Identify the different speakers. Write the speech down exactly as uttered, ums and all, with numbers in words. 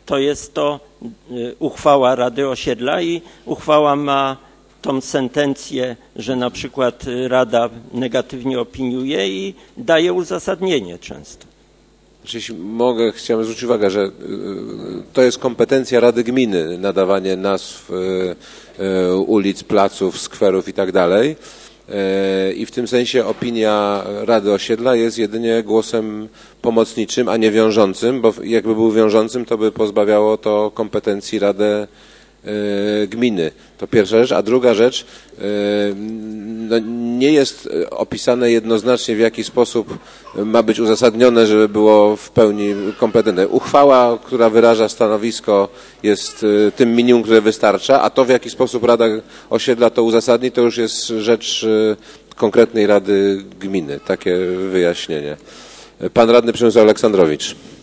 Speaker 1: to jest to uchwała Rady Osiedla i uchwała ma tą sentencję, że na przykład Rada negatywnie opiniuje i daje uzasadnienie często.
Speaker 2: Jeśli mogę, chciałem zwrócić uwagę, że to jest kompetencja Rady Gminy, nadawanie nazw ulic, placów, skwerów i tak dalej. I w tym sensie opinia Rady Osiedla jest jedynie głosem pomocniczym, a nie wiążącym, bo jakby był wiążącym, to by pozbawiało to kompetencji Radę Gminy. To pierwsza rzecz, a druga rzecz, no nie jest opisane jednoznacznie, w jaki sposób ma być uzasadnione, żeby było w pełni kompetentne. Uchwała, która wyraża stanowisko, jest tym minimum, które wystarcza, a to, w jaki sposób Rada Osiedla to uzasadni, to już jest rzecz konkretnej Rady Gminy. Takie wyjaśnienie. Pan radny Przemysław Aleksandrowicz.